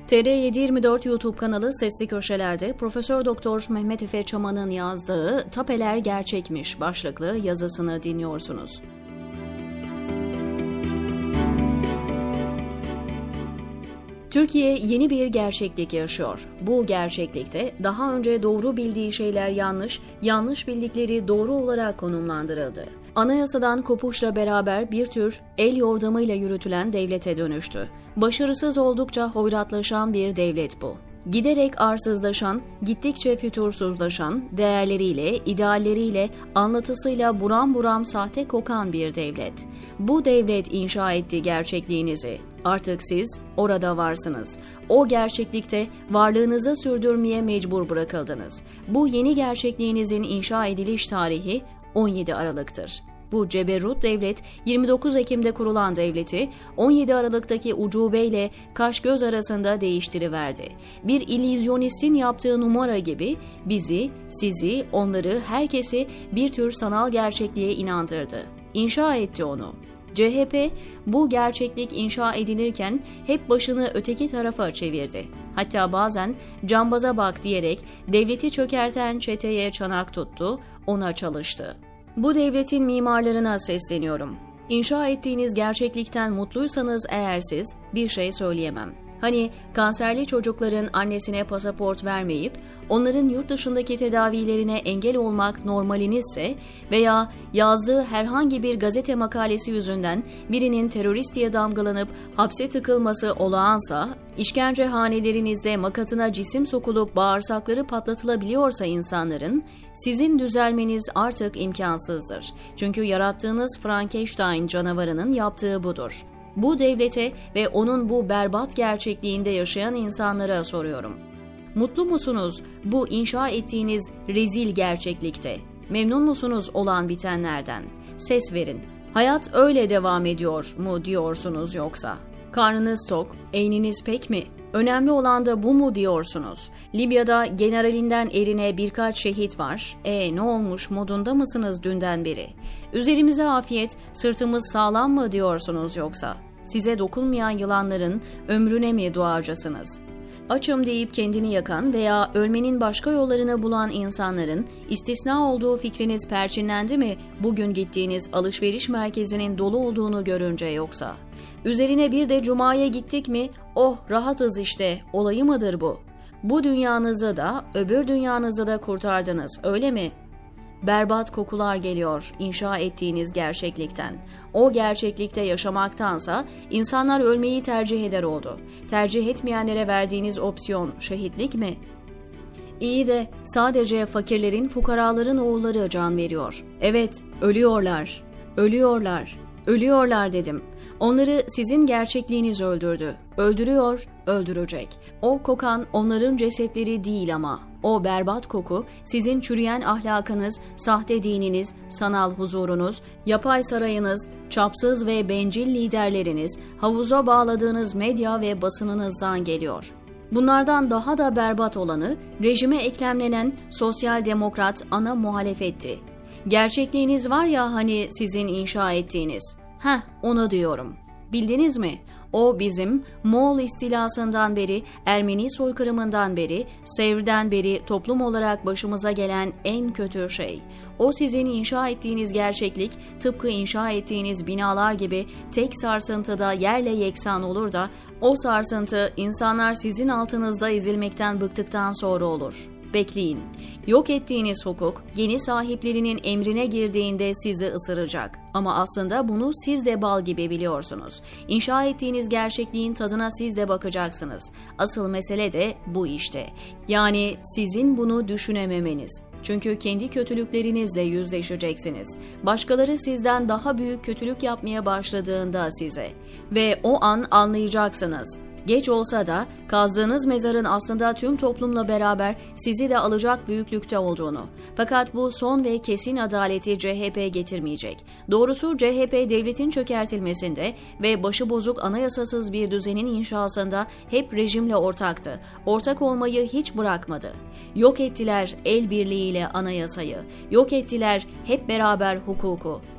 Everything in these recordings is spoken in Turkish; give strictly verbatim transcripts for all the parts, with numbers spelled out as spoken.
T R yedi yirmi dört YouTube kanalı Sesli Köşeler'de Profesör Doktor Mehmet Efe Çaman'ın yazdığı "Tapeler Gerçekmiş" başlıklı yazısını dinliyorsunuz. Türkiye yeni bir gerçeklik yaşıyor. Bu gerçeklikte daha önce doğru bildiği şeyler yanlış, yanlış bildikleri doğru olarak konumlandırıldı. Anayasadan kopuşla beraber bir tür el yordamıyla yürütülen devlete dönüştü. Başarısız oldukça hoyratlaşan bir devlet bu. Giderek arsızlaşan, gittikçe fütursuzlaşan, değerleriyle, idealleriyle, anlatısıyla buram buram sahte kokan bir devlet. Bu devlet inşa etti gerçekliğinizi. Artık siz orada varsınız. O gerçeklikte varlığınızı sürdürmeye mecbur bırakıldınız. Bu yeni gerçekliğinizin inşa ediliş tarihi on yedi Aralık'tır. Bu ceberrut devlet yirmi dokuz Ekim'de kurulan devleti on yedi Aralık'taki ucubeyle kaş göz arasında değiştiriverdi. Bir illüzyonistin yaptığı numara gibi bizi, sizi, onları, herkesi bir tür sanal gerçekliğe inandırdı. İnşa etti onu. C H P bu gerçeklik inşa edilirken hep başını öteki tarafa çevirdi. Hatta bazen cambaza bak diyerek devleti çökerten çeteye çanak tuttu, ona çalıştı. Bu devletin mimarlarına sesleniyorum. İnşa ettiğiniz gerçeklikten mutluysanız eğer siz, bir şey söyleyemem. Hani kanserli çocukların annesine pasaport vermeyip onların yurt dışındaki tedavilerine engel olmak normalinizse veya yazdığı herhangi bir gazete makalesi yüzünden birinin terörist diye damgalanıp hapse tıkılması olağansa, işkencehanelerinizde makatına cisim sokulup bağırsakları patlatılabiliyorsa insanların, sizin düzelmeniz artık imkansızdır. Çünkü yarattığınız Frankenstein canavarının yaptığı budur. Bu devlete ve onun bu berbat gerçekliğinde yaşayan insanlara soruyorum. Mutlu musunuz bu inşa ettiğiniz rezil gerçeklikte? Memnun musunuz olan bitenlerden? Ses verin. Hayat öyle devam ediyor mu diyorsunuz yoksa? Karnınız tok, eyniniz pek mi? Önemli olan da bu mu diyorsunuz? Libya'da generalinden erine birkaç şehit var. E ne olmuş modunda mısınız dünden beri? Üzerimize afiyet, sırtımız sağlam mı diyorsunuz yoksa? Size dokunmayan yılanların ömrüne mi duacasınız? Açım deyip kendini yakan veya ölmenin başka yollarını bulan insanların istisna olduğu fikriniz perçinlendi mi bugün gittiğiniz alışveriş merkezinin dolu olduğunu görünce yoksa? Üzerine bir de Cuma'ya gittik mi, oh rahatız işte, olayı mıdır bu? Bu dünyanızı da öbür dünyanızı da kurtardınız, öyle mi? Berbat kokular geliyor inşa ettiğiniz gerçeklikten. O gerçeklikte yaşamaktansa insanlar ölmeyi tercih eder oldu. Tercih etmeyenlere verdiğiniz opsiyon şehitlik mi? İyi de sadece fakirlerin, fukaraların oğulları can veriyor. Evet, ölüyorlar, ölüyorlar. Ölüyorlar dedim. Onları sizin gerçekliğiniz öldürdü. Öldürüyor, öldürecek. O kokan onların cesetleri değil ama. O berbat koku sizin çürüyen ahlakınız, sahte dininiz, sanal huzurunuz, yapay sarayınız, çapsız ve bencil liderleriniz, havuza bağladığınız medya ve basınınızdan geliyor. Bunlardan daha da berbat olanı rejime eklemlenen sosyal demokrat ana muhalefetti. Gerçekliğiniz var ya hani sizin inşa ettiğiniz. Heh, onu diyorum. Bildiniz mi? O bizim Moğol istilasından beri, Ermeni soykırımından beri, Sevr'den beri toplum olarak başımıza gelen en kötü şey. O sizin inşa ettiğiniz gerçeklik tıpkı inşa ettiğiniz binalar gibi tek sarsıntıda yerle yeksan olur da o sarsıntı insanlar sizin altınızda ezilmekten bıktıktan sonra olur. Bekleyin. Yok ettiğiniz hukuk yeni sahiplerinin emrine girdiğinde sizi ısıracak. Ama aslında bunu siz de bal gibi biliyorsunuz. İnşa ettiğiniz gerçekliğin tadına siz de bakacaksınız. Asıl mesele de bu işte. Yani sizin bunu düşünememeniz. Çünkü kendi kötülüklerinizle yüzleşeceksiniz. Başkaları sizden daha büyük kötülük yapmaya başladığında size. Ve o an anlayacaksınız. Geç olsa da kazdığınız mezarın aslında tüm toplumla beraber sizi de alacak büyüklükte olduğunu. Fakat bu son ve kesin adaleti C H P getirmeyecek. Doğrusu C H P devletin çökertilmesinde ve başıbozuk anayasasız bir düzenin inşasında hep rejimle ortaktı. Ortak olmayı hiç bırakmadı. Yok ettiler el birliğiyle anayasayı. Yok ettiler hep beraber hukuku.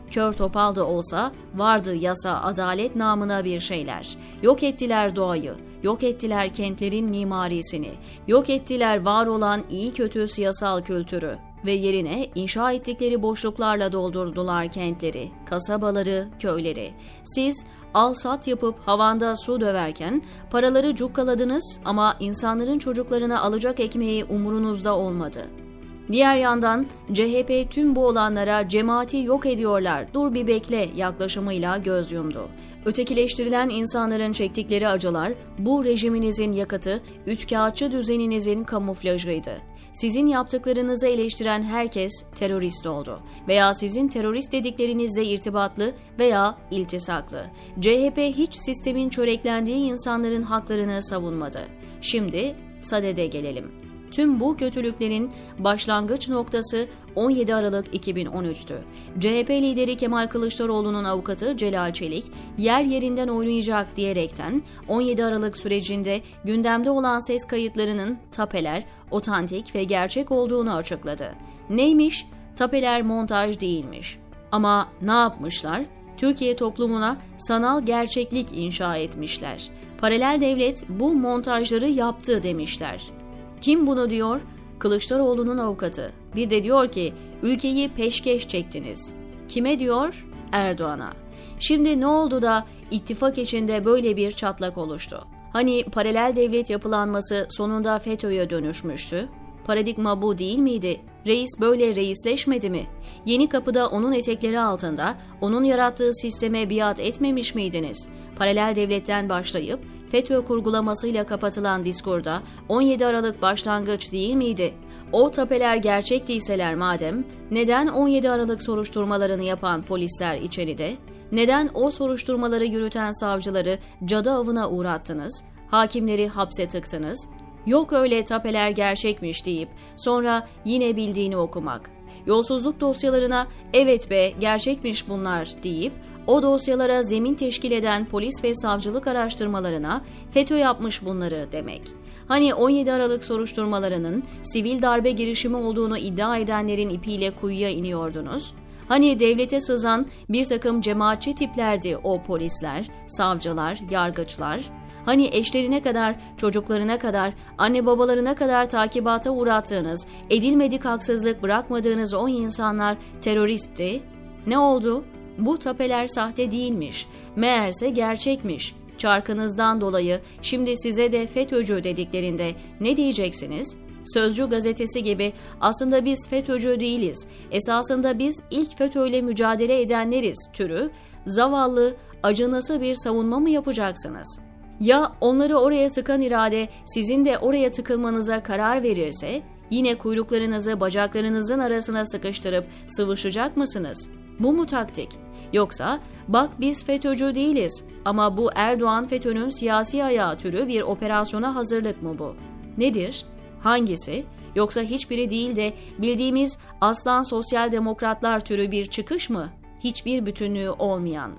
kör topal da olsa vardı yasa, adalet namına bir şeyler. Yok ettiler doğayı, yok ettiler kentlerin mimarisini, yok ettiler var olan iyi kötü siyasal kültürü ve yerine inşa ettikleri boşluklarla doldurdular kentleri, kasabaları, köyleri. Siz al-sat yapıp havanda su döverken paraları cukkaladınız ama insanların çocuklarına alacak ekmeği umurunuzda olmadı. Diğer yandan C H P tüm bu olanlara cemaati yok ediyorlar, dur bir bekle yaklaşımıyla göz yumdu. Ötekileştirilen insanların çektikleri acılar bu rejiminizin yakıtı, üçkağıtçı düzeninizin kamuflajıydı. Sizin yaptıklarınızı eleştiren herkes terörist oldu veya sizin terörist dediklerinizle irtibatlı veya iltisaklı. C H P hiç sistemin çöreklendiği insanların haklarını savunmadı. Şimdi sadede gelelim. Tüm bu kötülüklerin başlangıç noktası on yedi Aralık iki bin on üç'tü. C H P lideri Kemal Kılıçdaroğlu'nun avukatı Celal Çelik, yer yerinden oynayacak diyerekten on yedi Aralık sürecinde gündemde olan ses kayıtlarının tapeler, otantik ve gerçek olduğunu açıkladı. Neymiş? Tapeler montaj değilmiş. Ama ne yapmışlar? Türkiye toplumuna sanal gerçeklik inşa etmişler. Paralel devlet bu montajları yaptı demişler. Kim bunu diyor? Kılıçdaroğlu'nun avukatı. Bir de diyor ki ülkeyi peşkeş çektiniz. Kime diyor? Erdoğan'a. Şimdi ne oldu da ittifak içinde böyle bir çatlak oluştu? Hani paralel devlet yapılanması sonunda FETÖ'ye dönüşmüştü? Paradigma bu değil miydi? Reis böyle reisleşmedi mi? Yeni Kapı'da onun etekleri altında onun yarattığı sisteme biat etmemiş miydiniz? Paralel devletten başlayıp FETÖ kurgulamasıyla kapatılan diskurda on yedi Aralık başlangıç değil miydi? O tapeler gerçek değilseler madem, neden on yedi Aralık soruşturmalarını yapan polisler içeride? Neden o soruşturmaları yürüten savcıları cadı avına uğrattınız? Hakimleri hapse tıktınız? Yok öyle tapeler gerçekmiş deyip sonra yine bildiğini okumak. Yolsuzluk dosyalarına evet be gerçekmiş bunlar deyip o dosyalara zemin teşkil eden polis ve savcılık araştırmalarına FETÖ yapmış bunları demek. Hani on yedi Aralık soruşturmalarının sivil darbe girişimi olduğunu iddia edenlerin ipiyle kuyuya iniyordunuz? Hani devlete sızan bir takım cemaatçi tiplerdi o polisler, savcılar, yargıçlar? Hani eşlerine kadar, çocuklarına kadar, anne babalarına kadar takibata uğrattığınız, edilmedik haksızlık bırakmadığınız o insanlar teröristti? Ne oldu? Bu tapeler sahte değilmiş, meğerse gerçekmiş. Çarkınızdan dolayı şimdi size de FETÖ'cü dediklerinde ne diyeceksiniz? Sözcü gazetesi gibi aslında biz FETÖ'cü değiliz, esasında biz ilk FETÖ'yle mücadele edenleriz türü, zavallı, acınası bir savunma mı yapacaksınız? Ya onları oraya tıkan irade sizin de oraya tıkılmanıza karar verirse, yine kuyruklarınızı bacaklarınızın arasına sıkıştırıp sıvışacak mısınız? Bu mu taktik? Yoksa bak biz FETÖ'cü değiliz ama bu Erdoğan FETÖ'nün siyasi ayağı türü bir operasyona hazırlık mı bu? Nedir? Hangisi? Yoksa hiçbiri değil de bildiğimiz aslan sosyal demokratlar türü bir çıkış mı? Hiçbir bütünlüğü olmayan.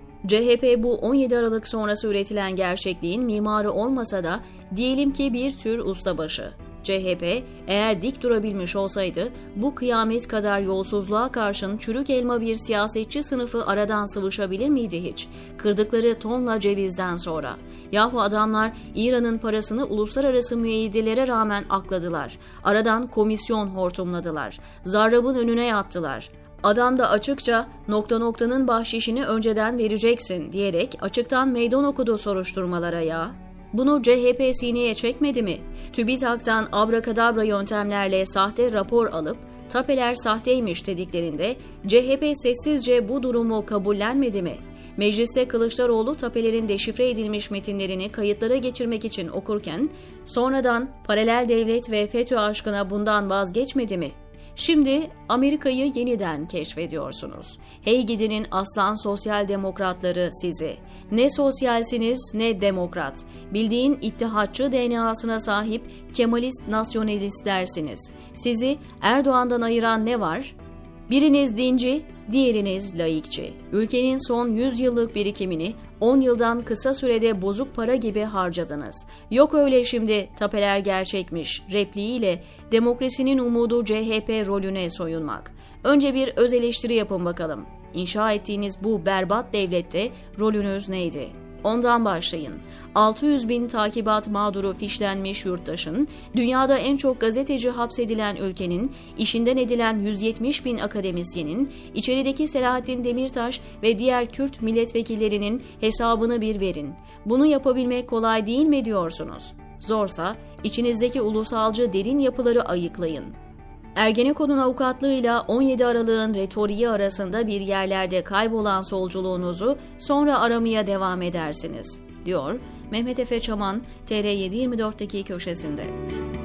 C H P bu on yedi Aralık sonrası üretilen gerçekliğin mimarı olmasa da diyelim ki bir tür ustabaşı. C H P eğer dik durabilmiş olsaydı bu kıyamet kadar yolsuzluğa karşın çürük elma bir siyasetçi sınıfı aradan sıvışabilir miydi hiç? Kırdıkları tonla cevizden sonra. Yahu adamlar İran'ın parasını uluslararası müeyyidelere rağmen akladılar. Aradan komisyon hortumladılar. Zarrab'ın önüne yattılar. Adam da açıkça nokta noktanın bahşişini önceden vereceksin diyerek açıktan meydan okudu soruşturmalara ya. Bunu C H P sineye çekmedi mi? TÜBİTAK'tan abrakadabra yöntemlerle sahte rapor alıp tapeler sahteymiş dediklerinde C H P sessizce bu durumu kabullenmedi mi? Mecliste Kılıçdaroğlu tapelerin deşifre edilmiş metinlerini kayıtlara geçirmek için okurken sonradan paralel devlet ve FETÖ aşkına bundan vazgeçmedi mi? Şimdi Amerika'yı yeniden keşfediyorsunuz. Hey gidinin aslan sosyal demokratları sizi. Ne sosyalsiniz ne demokrat. Bildiğin ittihatçı D N A'sına sahip Kemalist nasyonalistlersiniz. Sizi Erdoğan'dan ayıran ne var? Biriniz dinci, diğeriniz laikçi. Ülkenin son yüz yıllık birikimini on yıldan kısa sürede bozuk para gibi harcadınız. Yok öyle şimdi tapeler gerçekmiş repliğiyle demokrasinin umudu C H P rolüne soyunmak. Önce bir öz eleştiri yapın bakalım. İnşa ettiğiniz bu berbat devlette rolünüz neydi? Ondan başlayın. altı yüz bin takibat mağduru fişlenmiş yurttaşın, dünyada en çok gazeteci hapsedilen ülkenin, işinden edilen yüz yetmiş bin akademisyenin, içerideki Selahattin Demirtaş ve diğer Kürt milletvekillerinin hesabını bir verin. Bunu yapabilmek kolay değil mi diyorsunuz? Zorsa içinizdeki ulusalcı derin yapıları ayıklayın. Ergenekon'un avukatlığıyla on yedi Aralık'ın retoriği arasında bir yerlerde kaybolan solculuğunuzu sonra aramaya devam edersiniz, diyor Mehmet Efe Çaman, T R yedi yirmi dört'teki köşesinde.